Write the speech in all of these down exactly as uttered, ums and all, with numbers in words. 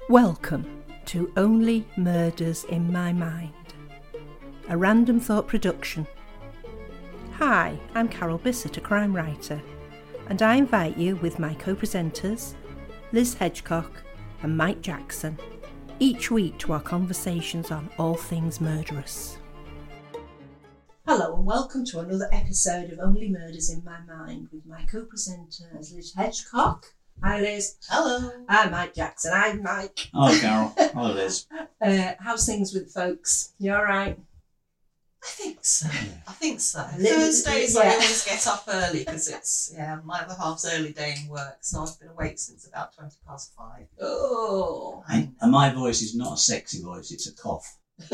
Welcome to Only Murders in My Mind, a Random Thought production. Hi, I'm Carol Bissett, a crime writer, and I invite you with my co-presenters, Liz Hedgecock and Mike Jackson, each week to our conversations on all things murderous. Hello and welcome to another episode of Only Murders in My Mind with my co-presenters, Liz Hedgecock. Hi Liz. Hello. I'm Mike Jackson. I'm Mike. Hello Carol. Hello Liz. Uh, how's things with folks? You alright? I think so. I think so. Little- Thursdays yeah. I always get up early because it's yeah my other half's early day in work, so I've been awake since about twenty past five. Oh. And, and my voice is not a sexy voice; it's a cough.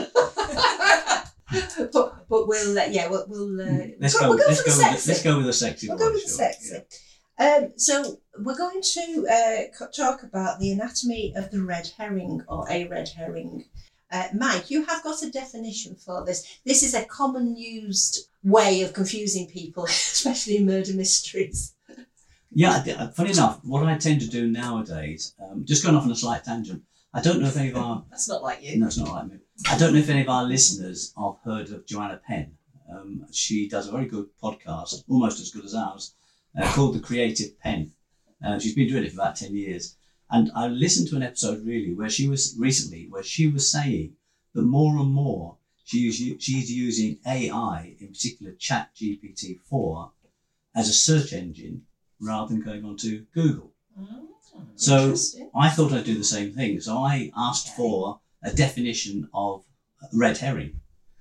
but but we'll uh, yeah we'll, we'll uh, Let's we'll go. go let's for the go. With the, sexy. let's go with a sexy We'll voice. go with the sure. sexy. Yeah. Um, so we're going to uh, co- talk about the anatomy of the red herring or a red herring. Uh, Mike, you have got a definition for this. This is a common used way of confusing people, especially in murder mysteries. Yeah. I did- Funny enough, what I tend to do nowadays, um, just going off on a slight tangent. I don't know if any of our That's not like you. no, it's not like me. I don't know if any of our listeners have heard of Joanna Penn. Um, she does a very good podcast, almost as good as ours, uh, called The Creative Pen. Uh, she's been doing it for about ten years. And I listened to an episode really where she was recently, where she was saying that more and more she is, she's using A I, in particular Chat G P T four, as a search engine rather than going onto Google. Mm, So interesting. I thought I'd do the same thing. So I asked Okay. for a definition of red herring.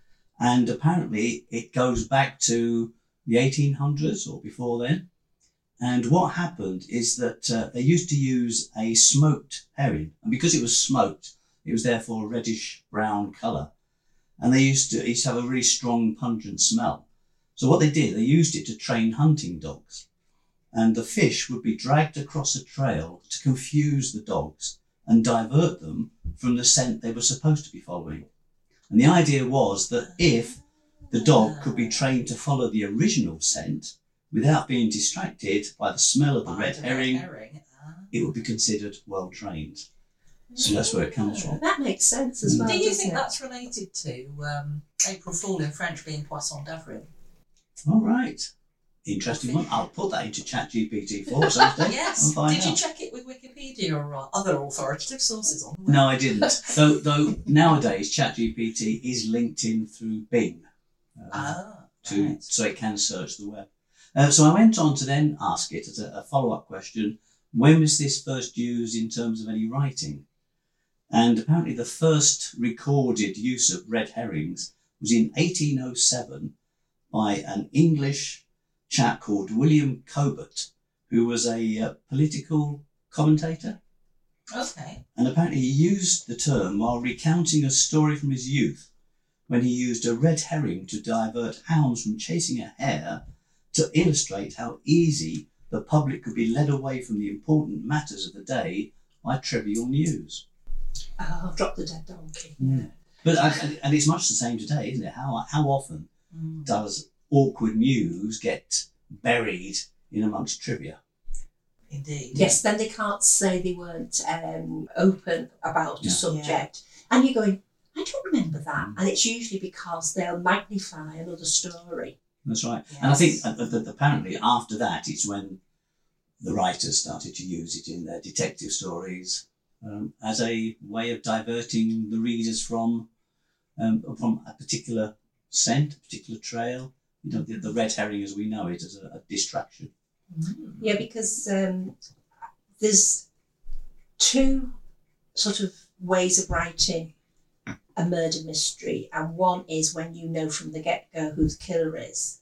And apparently it goes back to the eighteen hundreds or before then. And what happened is that uh, they used to use a smoked herring. And because it was smoked, it was therefore a reddish brown colour. And they used to, it used to have a really strong, pungent smell. So what they did, they used it to train hunting dogs. And the fish would be dragged across a trail to confuse the dogs and divert them from the scent they were supposed to be following. And the idea was that if the dog could be trained to follow the original scent without being distracted by the smell of the By red the herring, herring. Ah. it would be considered well trained. So that's where it comes from. That makes sense as well. Do you doesn't think it? that's related to um, April Fool in French being Poisson d'avril? All right. Interesting one. I'll put that into Chat G P T four someday. Yes. I'll find Did you out. check it with Wikipedia or other authoritative sources on the web? No, I didn't. though, though nowadays Chat G P T is linked in through Bing. Uh, Ah, to right. so it can search the web. Uh, so I went on to then ask it as a, a follow-up question, when was this first used in terms of any writing? And apparently the first recorded use of red herrings was in eighteen oh seven by an English chap called William Cobert, who was a uh, political commentator. Okay. And apparently he used the term while recounting a story from his youth when he used a red herring to divert hounds from chasing a hare to illustrate how easy the public could be led away from the important matters of the day by trivial news. Oh, drop the dead donkey. Mm. But I, and it's much the same today, isn't it? How how often Mm. does awkward news get buried in amongst trivia? Indeed. Yes, then they can't say they weren't um, open about a Yeah. subject. And you're going, I don't remember that. And it's usually because they'll magnify another story. That's right. And I think Yes. uh, that apparently after that, it's when the writers started to use it in their detective stories um, as a way of diverting the readers from um, from a particular scent, a particular trail. You know, the, the red herring as we know it as a, a distraction. Mm. Yeah, because um, there's two sort of ways of writing a murder mystery, and one is when you know from the get-go who the killer is,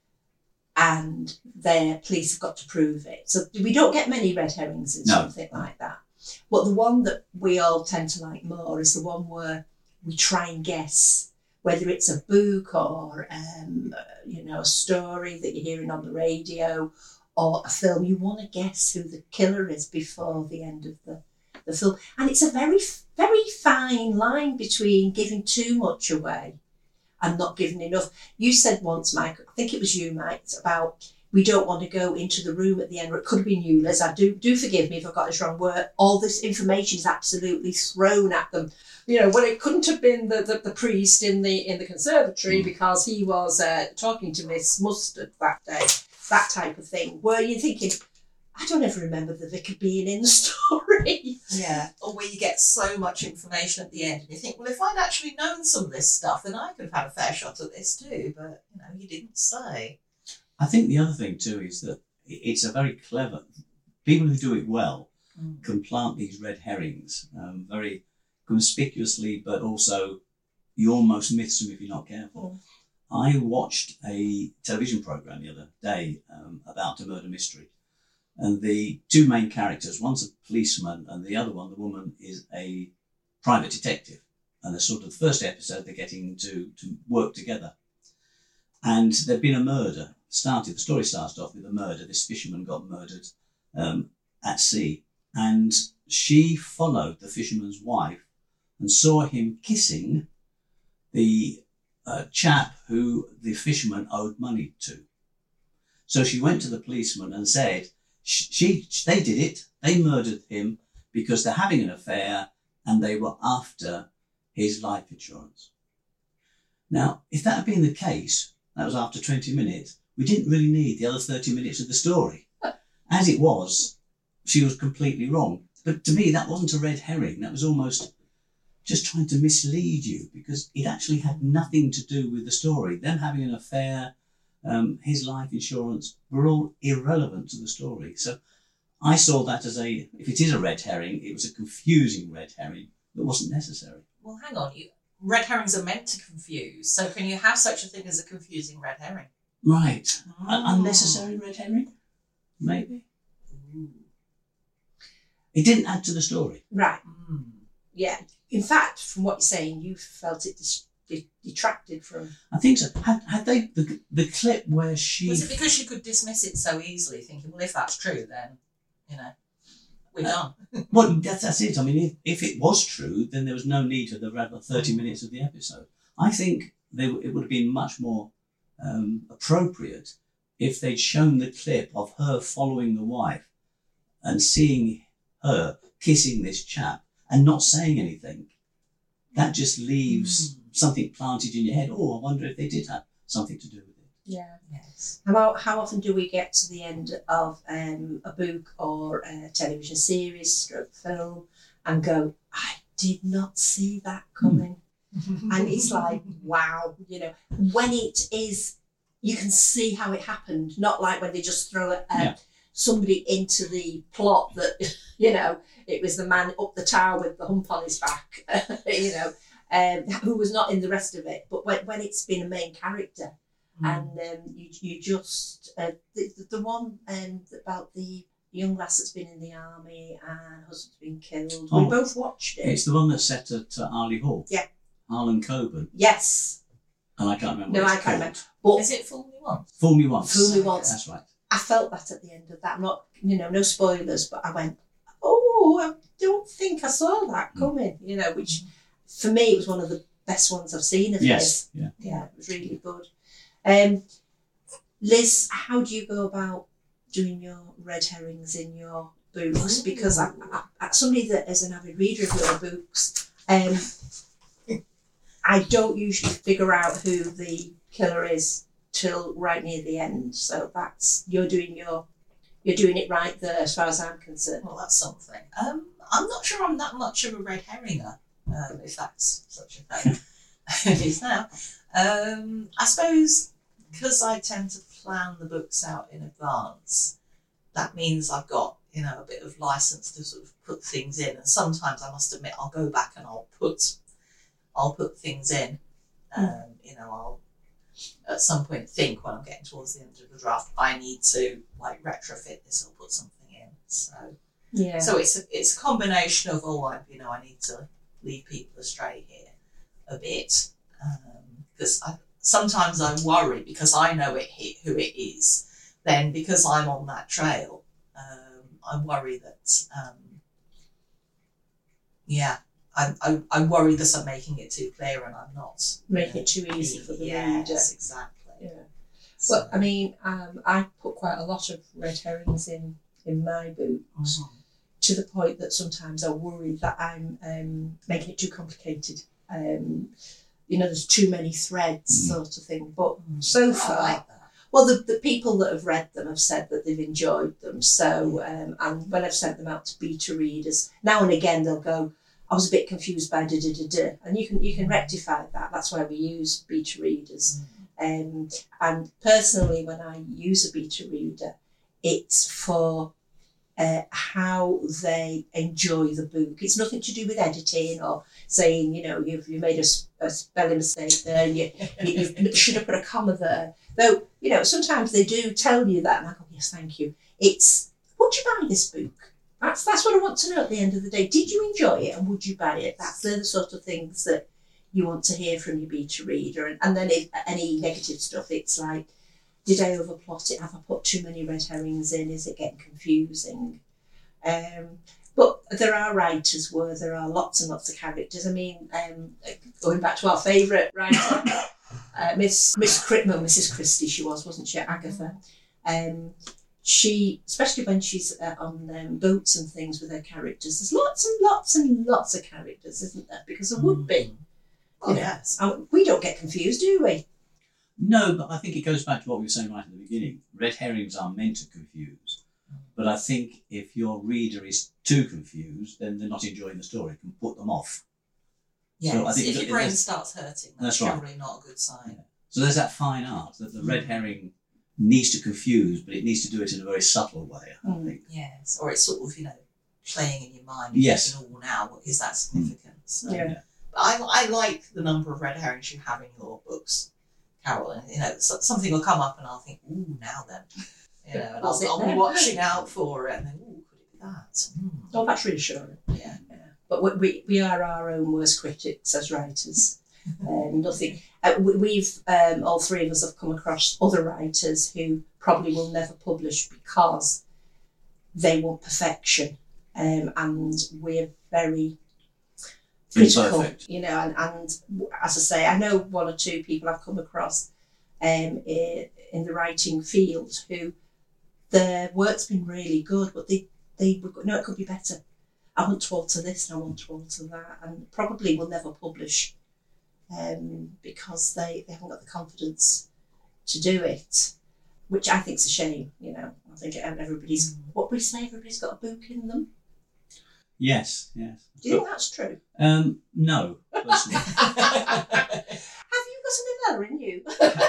and their police have got to prove it. So we don't get many red herrings in No. something like that. But the one that we all tend to like more is the one where we try and guess whether it's a book or um, you know, a story that you're hearing on the radio or a film. You want to guess who the killer is before the end of the, the film. And it's a very, very fine line between giving too much away and not giving enough. You said once, Mike, I think it was you, Mike, about we don't want to go into the room at the end, or it could have been you, Liz. I do do forgive me if I've got this wrong, where all this information is absolutely thrown at them. You know, well, it couldn't have been the, the, the priest in the in the conservatory mm. because he was uh, talking to Miss Mustard that day, that type of thing. Where you're thinking, I don't ever remember the vicar being in the story. Yeah, or where you get so much information at the end and you think, well, if I'd actually known some of this stuff, then I could have had a fair shot at this too. But, you know, you didn't say. I think the other thing too is that it's a very clever, people who do it well mm. can plant these red herrings um, very conspicuously, but also you almost miss them if you're not careful. Mm. I watched a television programme the other day um, about a murder mystery, and the two main characters, one's a policeman and the other one, the woman, is a private detective. And the sort of the first episode, they're getting to, to work together. And there'd been a murder. Started the story started off with a murder. This fisherman got murdered um, at sea, and she followed the fisherman's wife and saw him kissing the uh, chap who the fisherman owed money to. So she went to the policeman and said, she, she they did it. They murdered him because they're having an affair and they were after his life insurance. Now, if that had been the case, that was after twenty minutes, we didn't really need the other thirty minutes of the story. As it was, she was completely wrong. But to me, that wasn't a red herring. That was almost just trying to mislead you, because it actually had nothing to do with the story. Them having an affair, um, his life insurance, were all irrelevant to the story. So I saw that as a, if it is a red herring, it was a confusing red herring that wasn't necessary. Well, hang on. You, red herrings are meant to confuse. So can you have such a thing as a confusing red herring? Right. Oh. An unnecessary red herring? Maybe. Ooh. It didn't add to the story. Right. Mm. Yeah. In fact, from what you're saying, you felt it dis- detracted from... I think so. Had, had they... The, the clip where she... Was it because she could dismiss it so easily, thinking, well, if that's true, then, you know, we're uh, done. Well, that's, that's it. I mean, if, if it was true, then there was no need for the thirty minutes of the episode. I think they, it would have been much more um, appropriate if they'd shown the clip of her following the wife and seeing her kissing this chap and not saying anything. That just leaves mm. something planted in your head. Oh, I wonder if they did have something to do with it. Yeah. Yes. How, how often do we get to the end of um, a book or a television series, stroke film, and go, I did not see that coming. Mm. And it's like, wow, you know, when it is, you can see how it happened, not like when they just throw a, a, yeah. somebody into the plot that, you know, it was the man up the tower with the hump on his back, you know, um, who was not in the rest of it. But when, when it's been a main character, mm. and um, you you just, uh, the, the one um, about the young lass that's been in the army and her husband's been killed, oh, we both watched it. It's the one that's set at uh, Arley Hall. Yeah. Harlan Coben. Yes. And I can't remember No, what I it's can't called. remember. But is it Fool Me Once? Fool Me Once. Fool Me Once. That's right. I felt that at the end of that. I'm not, you know, no spoilers, but I went, oh, I don't think I saw that coming, you know, which for me was one of the best ones I've seen of yes. his. Yeah. Yeah, it was really good. Um, Liz, how do you go about doing your red herrings in your books? Because I, I, I, somebody that is an avid reader of your books, um, I don't usually figure out who the killer is till right near the end. So that's, you're doing your, you're doing it right there as far as I'm concerned. Well, that's something. Um, I'm not sure I'm that much of a red herringer, um, if that's such a thing. It is now. Um, I suppose because I tend to plan the books out in advance, that means I've got, you know, a bit of license to sort of put things in. And sometimes I must admit, I'll go back and I'll put, I'll put things in. Um, mm. You know, I'll at some point think when I'm getting towards the end of the draft, I need to like retrofit this or put something in. So yeah. So it's a, it's a combination of, oh, I, you know, I need to lead people astray here a bit, because um, sometimes I worry because I know it who it is. Then because I'm on that trail, um, I worry that um, yeah. I, I I worry that I'm making it too clear and I'm not making it too easy for the yes, reader. Yes, exactly. Yeah. So, Well, I mean, um, I put quite a lot of red herrings in, in my books, mhm. to the point that sometimes I worry that I'm um, making it too complicated. Um, you know, there's too many threads, Mm. sort of thing. But Mm. so I far, like that. well, the, the people that have read them have said that they've enjoyed them. So, um, and when I've sent them out to beta readers, now and again they'll go, I was a bit confused by da da da da, and you can you can rectify that. That's why we use beta readers. Um, and personally, when I use a beta reader, it's for uh, how they enjoy the book. It's nothing to do with editing or saying, you know, you've you made a, s- a spelling mistake there, and you, you, you should have put a comma there. Though, you know, sometimes they do tell you that, and I go, yes, thank you. It's, would you buy this book? That's that's what I want to know at the end of the day. Did you enjoy it, and would you buy it? That's they're the sort of things that you want to hear from your beta reader. And, and then if any negative stuff, it's like, did I overplot it? Have I put too many red herrings in? Is it getting confusing? Um, but there are writers where there are lots and lots of characters. I mean, um, going back to our favourite writer, uh, Miss Miss Cri- well, Missus Christie, she was, wasn't she? Agatha. Um, she, especially when she's uh, on um, boats and things with her characters, there's lots and lots and lots of characters, isn't there? Because there would be. Oh, You know, yes. and we don't get confused, do we? No, but I think it goes back to what we were saying right at the beginning. Red herrings are meant to confuse. But I think if your reader is too confused, then they're not enjoying the story. It can put them off. Yes. So I think if that- your brain that's- starts hurting, That's that's, right. generally not a good sign. So there's that fine art that the red herring needs to confuse, but it needs to do it in a very subtle way, I Mm. think. Yes. Or it's sort of, you know, playing in your mind. Yes. Thinking, oh, now, what is that significant? So, Yeah. But I, I like the number of red herrings you have in your books, Carol. And, you know, so, something will come up and I'll think, ooh, now then. You know, and Was it I'll, I'll be there? watching out for it and then, ooh, could it be that? Mm. Oh, that's reassuring. Yeah. But we, we, we are our own worst critics as writers. Um, nothing. Uh, we, we've um, all three of us have come across other writers who probably will never publish because they want perfection, um, and we're very critical. Imperfect. You know, and, and as I say, I know one or two people I've come across um, in, in the writing field who their work's been really good, but they they no, it could be better. I want to alter this and I want to alter that, and probably will never publish um, because they, they haven't got the confidence to do it, which I think's a shame. You know, I think everybody's what we say. Everybody's got a book in them. Yes, yes. Do you think that's true? Um, no, personally. Have you got some Novella in you?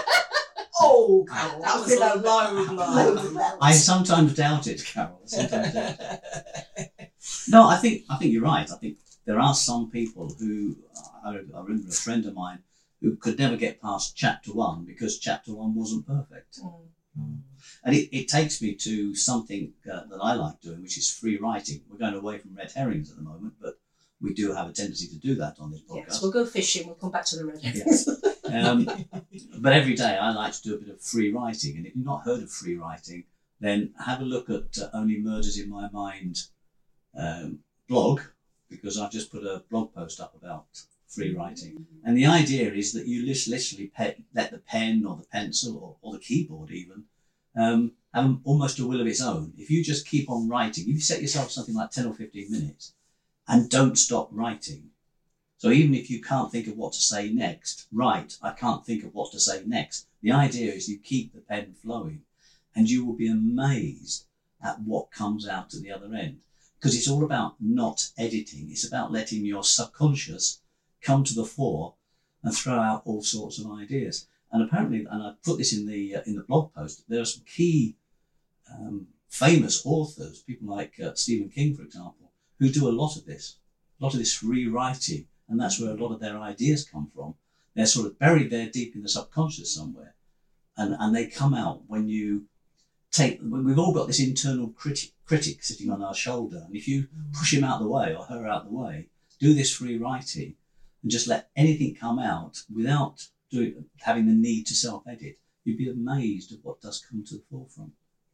Oh, Carol, that That was was a below- low below the blow. belt. I sometimes doubt it, Carol. I sometimes doubt it. No, I think I think you're right. I think there are some people who I, I remember a friend of mine who could never get past chapter one because chapter one wasn't perfect. Mm. And it, it takes me to something uh, that I like doing, which is free writing. We're going away from red herrings at the moment, but we do have a tendency to do that on this podcast. Yes, we'll go fishing. We'll come back to the red Yes. Um, but every day I like to do a bit of free writing. And if you've not heard of free writing, then have a look at uh, Only Murders in My Mind um, blog, because I've just put a blog post up about free writing. And the idea is that you lit- literally pe- let the pen or the pencil or, or the keyboard even um, have almost a will of its own. If you just keep on writing, if you set yourself something like ten or fifteen minutes and don't stop writing. So even if you can't think of what to say next, write, I can't think of what to say next. The idea is you keep the pen flowing and you will be amazed at what comes out at the other end. Because it's all about not editing. It's about letting your subconscious come to the fore and throw out all sorts of ideas. And apparently, and I put this in the uh, in the blog post, there are some key um, famous authors, people like uh, Stephen King, for example, who do a lot of this, a lot of this rewriting. And that's where a lot of their ideas come from. They're sort of buried there deep in the subconscious somewhere. And, and they come out when you take, we've all got this internal critic, critic sitting on our shoulder. And if you push him out the way or her out the way, do this free writing and just let anything come out without doing, having the need to self-edit, you'd be amazed at what does come to the forefront.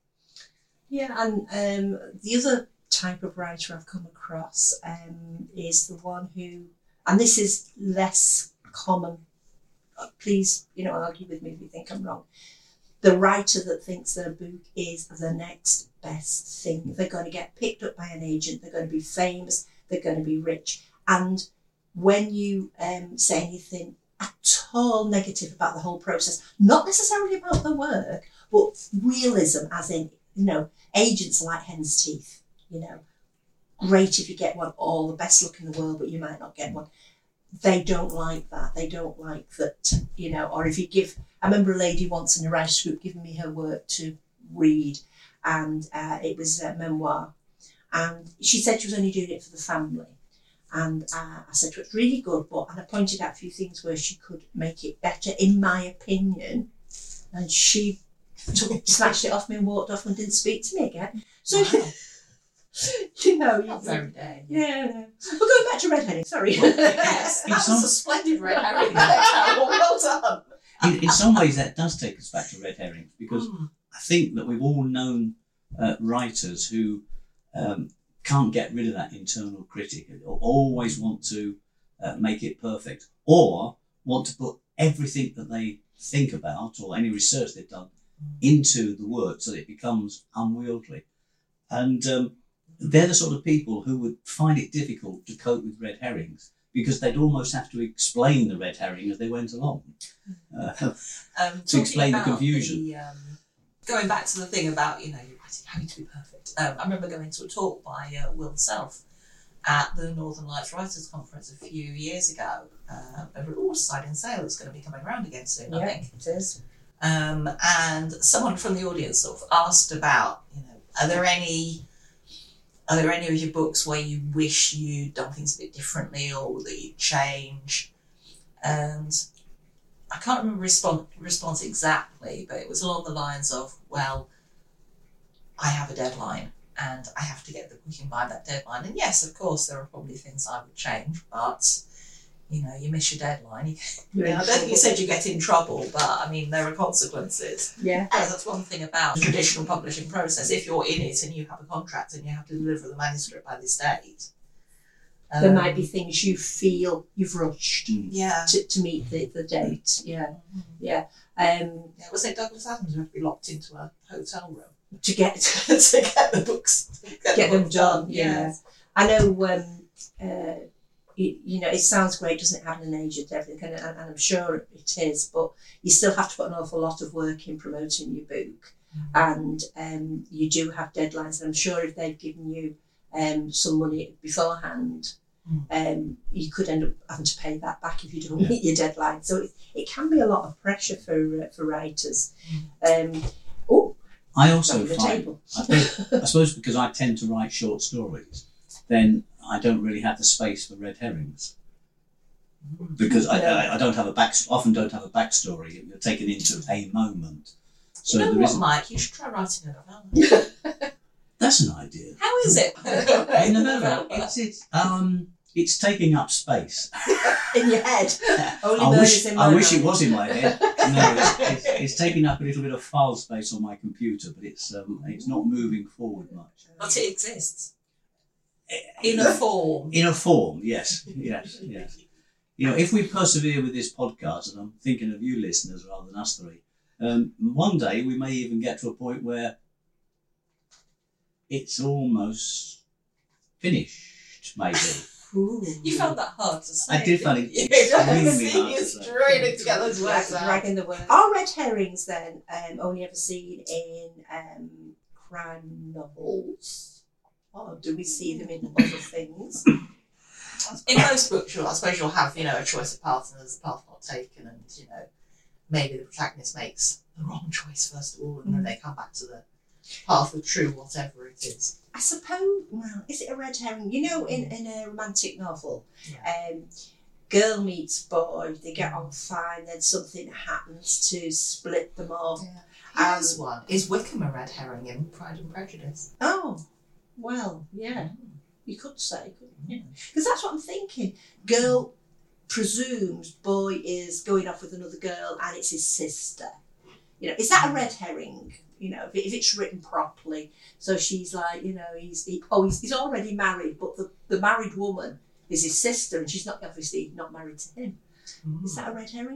Yeah, and um, the other type of writer I've come across um, is the one who, and this is less common, please, you know, argue with me if you think I'm wrong, the writer that thinks that a book is the next best thing. They're going to get picked up by an agent, they're going to be famous, they're going to be rich. And when you um, say anything at all negative about the whole process, not necessarily about the work, but realism, as in, you know, agents are like hen's teeth, you know, great if you get one, all the best luck in the world, but you might not get one. They don't like that. They don't like that, you know, or if you give, I remember a lady once in a writer's group giving me her work to read, and uh, it was a memoir, and she said she was only doing it for the family. And uh, I said to her, it's really good, but, and I pointed out a few things where she could make it better, in my opinion. And she took, snatched it off me and walked off and didn't speak to me again. So, Wow. you know, you, Not very day. yeah, no. We're going back to red herring, sorry. Yes, that It's was not- a splendid red herring there, Carol. Well done. In, in some ways, that does take us back to red herrings, because Mm. I think that we've all known uh, writers who um, can't get rid of that internal critic, or always want to uh, make it perfect, or want to put everything that they think about or any research they've done into the work so that it becomes unwieldy. And um, they're the sort of people who would find it difficult to cope with red herrings, because they'd almost have to explain the red herring as they went along. Uh, Um, To talking explain the about confusion. the, um, going back to the thing about, you know, your writing having to be perfect. Um, I remember going to a talk by uh, Will Self at the Northern Lights Writers' Conference a few years ago uh, over at Waterside in Sale. It's going to be coming around again soon, I Yeah, think. it is. Um, and someone from the audience sort of asked about, you know, are there any are there any of your books where you wish you'd done things a bit differently or that you'd change? And I can't remember response response exactly, but it was along the lines of, well, I have a deadline and I have to get the book in by that deadline. And yes, of course, there are probably things I would change, but you know, you miss your deadline. You, You're you in know, I don't think you trouble. said you get in trouble, but I mean, there are consequences. Yeah. And that's one thing about the traditional publishing process. If you're in it and you have a contract and you have to deliver the manuscript by this date, um, There might be things you feel you've rushed yeah. to, to meet the, the date. Yeah, Yeah. yeah. Um, Was it Douglas Adams who had to be locked into a hotel room to get to get the books, get, get the them book done. Yeah, Yes. I know. Um, uh, you, you know, it sounds great, doesn't it, having an agent, everything, and, and I'm sure it is. But you still have to put an awful lot of work in promoting your book, and um, you do have deadlines. And I'm sure if they've given you um, some money beforehand, Mm. um, you could end up having to pay that back if you don't meet your deadline. So it, it can be a lot of pressure for uh, for writers. Um, oh, I also on the find, table. I suppose, I suppose because I tend to write short stories, then I don't really have the space for red herrings. Because I, Yeah. I, I don't have a back, often don't have a backstory. You're taken into a moment. So you know there what, isn't. Mike? You should try writing a novella. That's an idea. How is it? A novella. It's it's um it's taking up space. In your head. Only I murders wish in my I wish mind. it was in my head. No, it's, it's, it's taking up a little bit of file space on my computer, but it's um, it's not moving forward much. But it exists in a form. In a form, yes, yes, yes. You know, if we persevere with this podcast, and I'm thinking of you listeners rather than us three, um, one day we may even get to a point where it's almost finished, maybe. Ooh. You found that hard to say. I did find it You extremely see, hard to you're say. straining to get those Like words out. dragging the word. Are red herrings then um, only ever seen in um, crime novels? Or do we see them in other things? In most books, you'll, I suppose you'll have, you know, a choice of path and there's a path not taken, and you know, maybe the protagonist makes the wrong choice first of all, and then they come back to the path of true whatever it is. I suppose, well, is it a red herring? You know, in, in a romantic novel, um, girl meets boy, they get on fine, then something happens to split them off. Yeah. Here's one. Is Wickham a red herring in Pride and Prejudice? Oh, well, yeah, you could say, couldn't you? Because that's what I'm thinking. Girl presumes boy is going off with another girl and it's his sister. You know, is that a red herring? You know, if, it, if it's written properly. So she's like, you know, he's he, oh, he's, he's already married, but the, the married woman is his sister, and she's not obviously not married to him. Mm. Is that a red herring?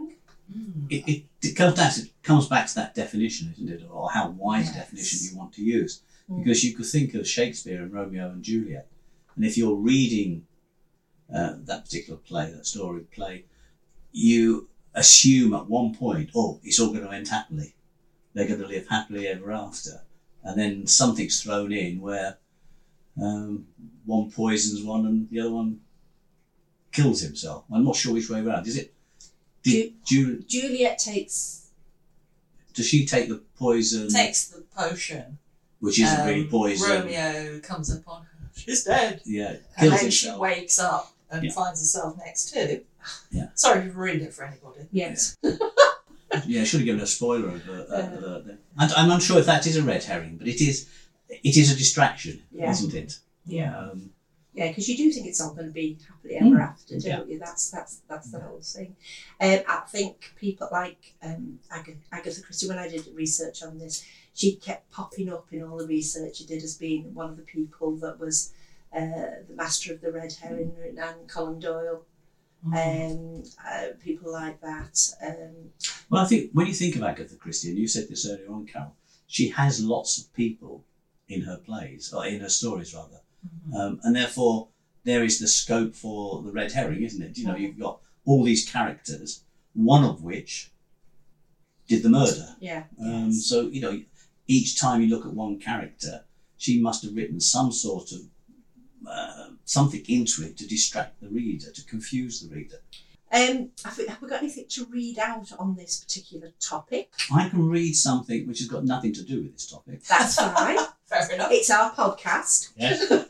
Mm. it, it, it comes down to, it comes back to that definition, isn't it, or how wide Yes. a definition you want to use. Mm. Because you could think of Shakespeare and Romeo and Juliet, and if you're reading uh, that particular play, that story play, you assume at one point, oh, it's all going to end happily. They're going to live happily ever after. And then something's thrown in where um, one poisons one and the other one kills himself. I'm not sure which way around. Is it? Did Ju- Juliet takes. Does she take the poison? Takes the potion. Which isn't Um, really poison. Romeo comes upon her. She's dead. Yeah, And kills then himself. she wakes up and Yeah. finds herself next to. Yeah. Sorry to ruin it for anybody. Yes. Yeah, I should have given a spoiler alert. Uh, alert there. And I'm unsure if that is a red herring, but it is. It is a distraction, Yeah. isn't it? Yeah. Um, Yeah, because you do think it's all going to be happily ever Mm. after, don't Yeah. you? That's that's that's the whole thing. Um, I think people like um, Ag- Agatha Christie, when I did research on this, she kept popping up in all the research she did as being one of the people that was uh, the master of the red herring, and Conan Doyle, um, uh, people like that. Um, well, I think when you think of Agatha Christie, and you said this earlier on, Carol, she has lots of people in her plays, or in her stories rather. Mhm. Um, and therefore, there is the scope for the red herring, isn't it? You know, you've got all these characters, one of which did the murder. yeah. Um, Yes. So, you know, each time you look at one character, she must have written some sort of uh, something into it to distract the reader, to confuse the reader. Um, have we, have we got anything to read out on this particular topic? I can read something which has got nothing to do with this topic. That's fine. Fair enough. It's our podcast. Yes. Go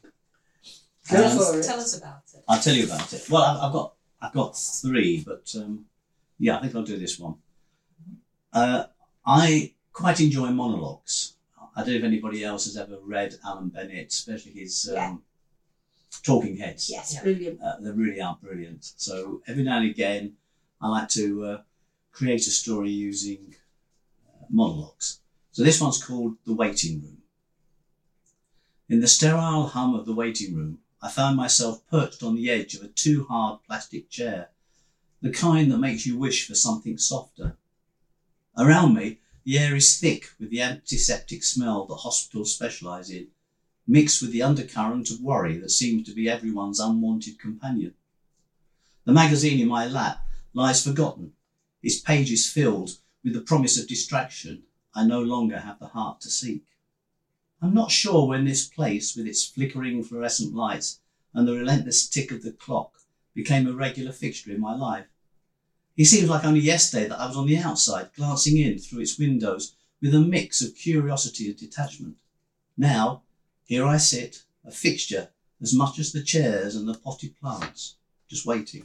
Um, for it. Tell us about it. I'll tell you about it. Well, I've, I've got I've got three, but um, yeah, I think I'll do this one. Uh, I quite enjoy monologues. I don't know if anybody else has ever read Alan Bennett, especially his um, Yeah. Talking Heads. Yes, Yeah. brilliant. Uh, they really are brilliant. So every now and again, I like to uh, create a story using uh, monologues. So this one's called The Waiting Room. In the sterile hum of the waiting room, I found myself perched on the edge of a too hard plastic chair, the kind that makes you wish for something softer. Around me, the air is thick with the antiseptic smell that hospitals specialise in, mixed with the undercurrent of worry that seems to be everyone's unwanted companion. The magazine in my lap lies forgotten, its pages filled with the promise of distraction I no longer have the heart to seek. I'm not sure when this place, with its flickering fluorescent lights and the relentless tick of the clock, became a regular fixture in my life. It seems like only yesterday that I was on the outside, glancing in through its windows with a mix of curiosity and detachment. Now, here I sit, a fixture as much as the chairs and the potted plants, just waiting.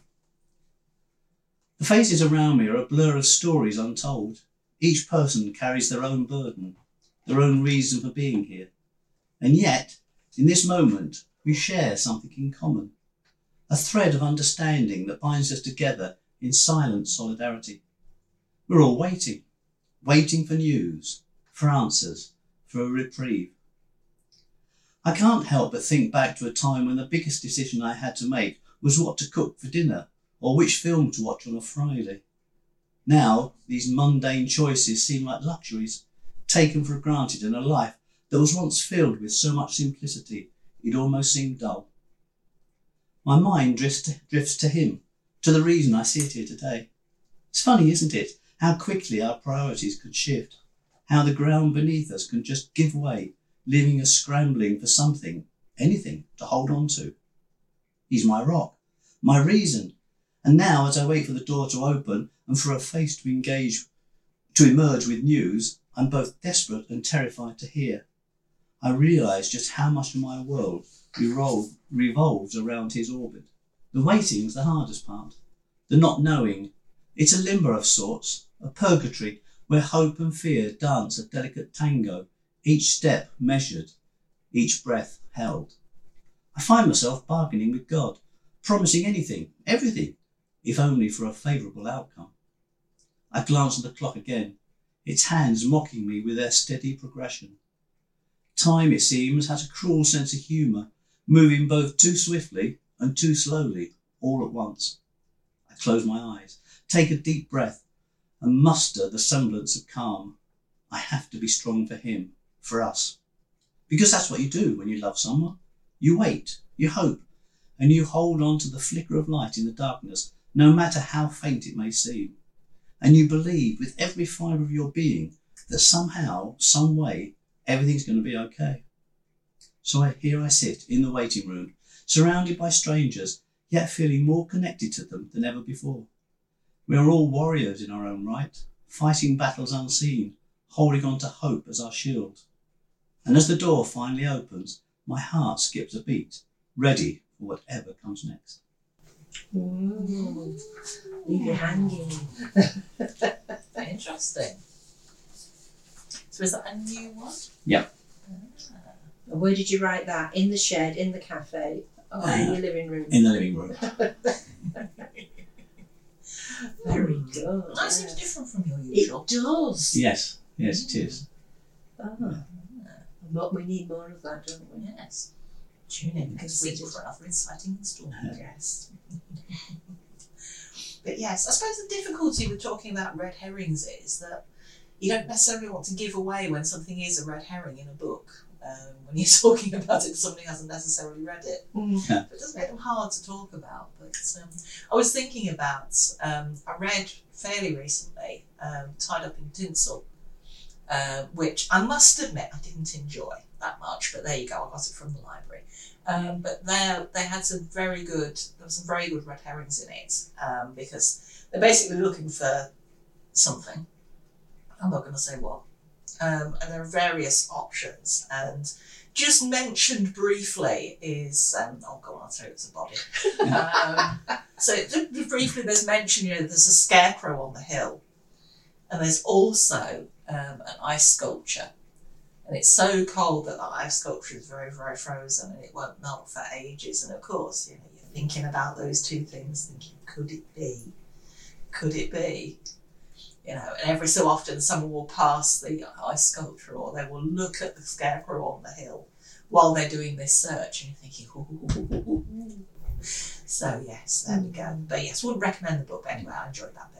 The faces around me are a blur of stories untold. Each person carries their own burden, their own reason for being here. And yet, in this moment, we share something in common, a thread of understanding that binds us together in silent solidarity. We're all waiting, waiting for news, for answers, for a reprieve. I can't help but think back to a time when the biggest decision I had to make was what to cook for dinner or which film to watch on a Friday. Now, these mundane choices seem like luxuries, taken for granted in a life that was once filled with so much simplicity it almost seemed dull. My mind drifts to, drifts to him, to the reason I sit here today. It's funny, isn't it, how quickly our priorities could shift, how the ground beneath us can just give way, leaving us scrambling for something, anything, to hold on to. He's my rock, my reason, and now as I wait for the door to open and for a face to engage, to emerge with news, I'm both desperate and terrified to hear. I realise just how much of my world revolve, revolves around his orbit. The waiting's the hardest part. The not knowing. It's a limbo of sorts, a purgatory where hope and fear dance a delicate tango, each step measured, each breath held. I find myself bargaining with God, promising anything, everything, if only for a favourable outcome. I glance at the clock again, its hands mocking me with their steady progression. Time, it seems, has a cruel sense of humour, moving both too swiftly and too slowly, all at once. I close my eyes, take a deep breath and muster the semblance of calm. I have to be strong for him, for us. Because that's what you do when you love someone. You wait, you hope, and you hold on to the flicker of light in the darkness, no matter how faint it may seem. And you believe with every fibre of your being that somehow, some way, everything's going to be okay. So I, here I sit in the waiting room, surrounded by strangers, yet feeling more connected to them than ever before. We are all warriors in our own right, fighting battles unseen, holding on to hope as our shield. And as the door finally opens, my heart skips a beat, ready for whatever comes next. Mm. Leave you hanging. Interesting. So is that a new one? Yep. Ah. And where did you write that? In the shed, in the cafe, or Uh, in your living room? In the living room. Very good. Well, that seems yeah. different from your usual. It does. Yes, yes it is. Oh. But we need more of that, don't we? Yes. Tune in next week Considered. for another exciting story. Yes. But yes, I suppose the difficulty with talking about red herrings is that you don't necessarily want to give away when something is a red herring in a book. Um, when you're talking about it, somebody hasn't necessarily read it. Mm. But it does make them hard to talk about. But um, I was thinking about, um, I read fairly recently, um, Tied Up in Tinsel, uh, which I must admit I didn't enjoy that much, but there you go, I got it from the library. Um, but there, they had some very good, there were some very good red herrings in it, um, because they're basically looking for something. I'm not going to say what. Um, and there are various options, and just mentioned briefly is, um, oh, go on, I'll tell you it's a body. um, so just briefly there's mention, you know, there's a scarecrow on the hill, and there's also um, an ice sculpture. And it's so cold that the ice sculpture is very, very frozen and it won't melt for ages. And of course, you know, you're thinking about those two things, thinking, could it be? Could it be? You know, and every so often someone will pass the ice sculpture or they will look at the scarecrow on the hill while they're doing this search and you're thinking, ooh. So yes, there we go. But yes, wouldn't recommend the book, but anyway, I enjoyed that bit.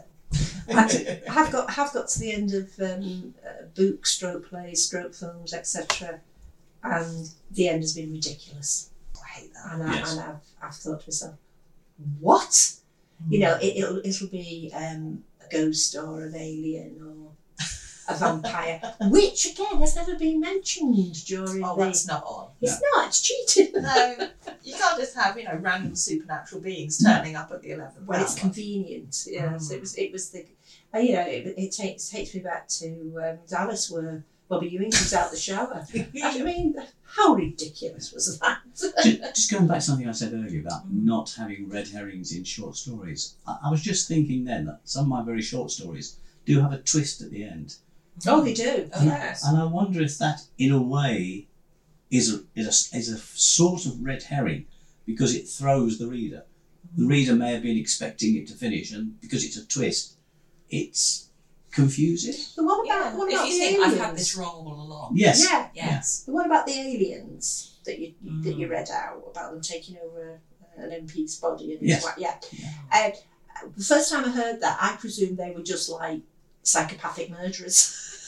I have got have got to the end of um, uh, book, stroke plays, stroke films, et cetera, and the end has been ridiculous. I hate that. And, I, Yes. and I've, I've thought to myself, what? You know, it, it'll it'll be um, a ghost or an alien or a vampire, which again has never been mentioned during Oh, the. that's not on. It's not. It's cheating. No, you can't just have, you know, random supernatural beings turning up at the eleventh Well, it's hour. convenient. Yeah, so it was. It was the. Uh, you know, it, it takes takes me back to um, Dallas where Bobby Ewing comes out the shower. I mean, how ridiculous was that? Ju- Just going back to something I said earlier about not having red herrings in short stories. I, I was just thinking then that some of my very short stories do have a twist at the end. Oh, they do. Oh, Yes. And I wonder if that, in a way, is a, is a, is a sort of red herring because it throws the reader. The reader may have been expecting it to finish, and because it's a twist, it's confusing. The one Yeah, about what if about you the think aliens? I've had this wrong all along. Yes. Yeah. Yes. The one about the aliens that you Mm. that you read out about them taking over an M P's body and Yes. his wife. Yeah. And the first time I heard that, I presumed they were just like psychopathic murderers.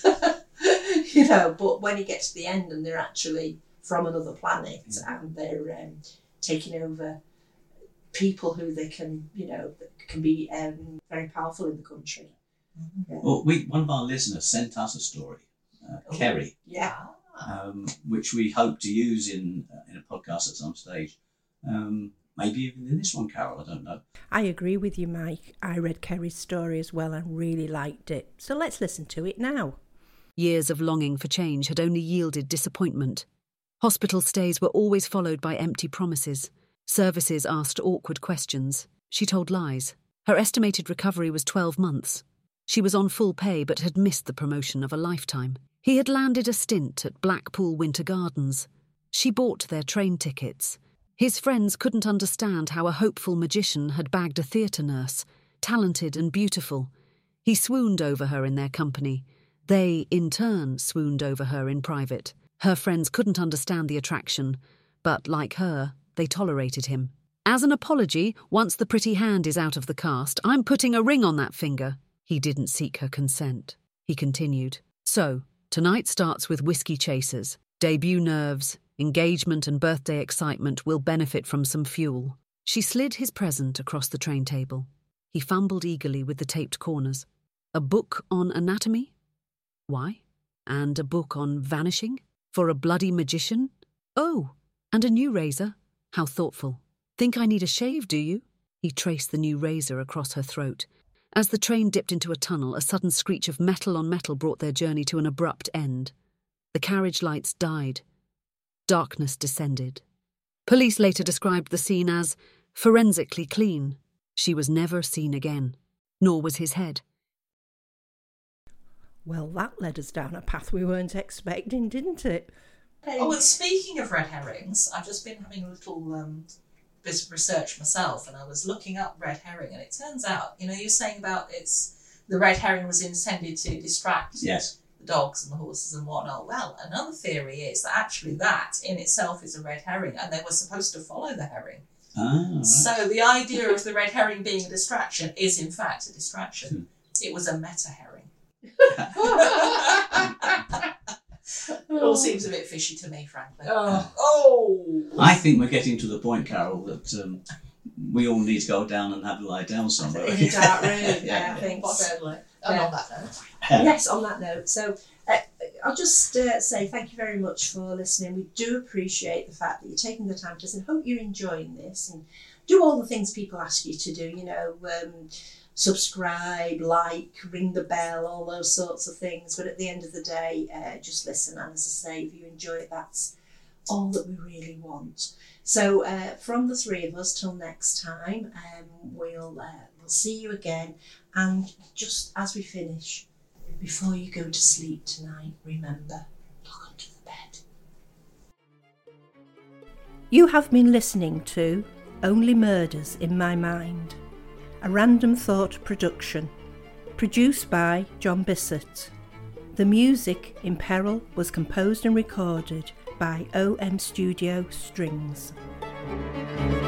You know, but when you get to the end and they're actually from another planet Yeah. and they're um, taking over people who they can, you know, that can be um, very powerful in the country. Yeah. Well, we, one of our listeners sent us a story, uh, Oh. Kerry, Yeah. Ah. um, which we hope to use in uh, in a podcast at some stage. Um, maybe even in this one, Carol, I don't know. I agree with you, Mike. I read Kerry's story as well and really liked it. So let's listen to it now. Years of longing for change had only yielded disappointment. Hospital stays were always followed by empty promises. Services asked awkward questions. She told lies. Her estimated recovery was twelve months. She was on full pay but had missed the promotion of a lifetime. He had landed a stint at Blackpool Winter Gardens. She bought their train tickets. His friends couldn't understand how a hopeful magician had bagged a theatre nurse, talented and beautiful. He swooned over her in their company. They, in turn, swooned over her in private. Her friends couldn't understand the attraction, but, like her, they tolerated him. As an apology, once the pretty hand is out of the cast, I'm putting a ring on that finger. He didn't seek her consent. He continued. So, tonight starts with Whiskey Chasers. Debut nerves, engagement and birthday excitement will benefit from some fuel. She slid his present across the train table. He fumbled eagerly with the taped corners. A book on anatomy? Why? And a book on vanishing? For a bloody magician? Oh, and a new razor? How thoughtful. Think I need a shave, do you? He traced the new razor across her throat. As the train dipped into a tunnel, a sudden screech of metal on metal brought their journey to an abrupt end. The carriage lights died. Darkness descended. Police later described the scene as forensically clean. She was never seen again, nor was his head. Well, that led us down a path we weren't expecting, didn't it? Oh, and speaking of red herrings, I've just been having a little um, bit of research myself, and I was looking up red herring, and it turns out, you know, you're saying about it's the red herring was intended to distract Yes. the dogs and the horses and whatnot. Well, another theory is that actually that in itself is a red herring, and they were supposed to follow the herring. Ah, right. So the idea of the red herring being a distraction is in fact a distraction. Hmm. It was a meta herring. It all seems a bit fishy to me, frankly. Oh. Oh. I think we're getting to the point, Carol, that um, we all need to go down and have a lie down somewhere. In a dark room, Yeah. yeah, I think. Possibly. And Yeah. on that note. Yes, on that note. So uh, I'll just uh, say thank you very much for listening. We do appreciate the fact that you're taking the time to listen. Hope you're enjoying this and do all the things people ask you to do, you know, um, subscribe, like, ring the bell, all those sorts of things. But at the end of the day, uh, just listen. And as I say, if you enjoy it, that's all that we really want. So uh, from the three of us till next time, um, we'll, uh, we'll see you again. And just as we finish, before you go to sleep tonight, remember, look under the bed. You have been listening to Only Murders in My Mind, a Random Thought production, produced by John Bissett. The music in Peril was composed and recorded by O M Studio Strings.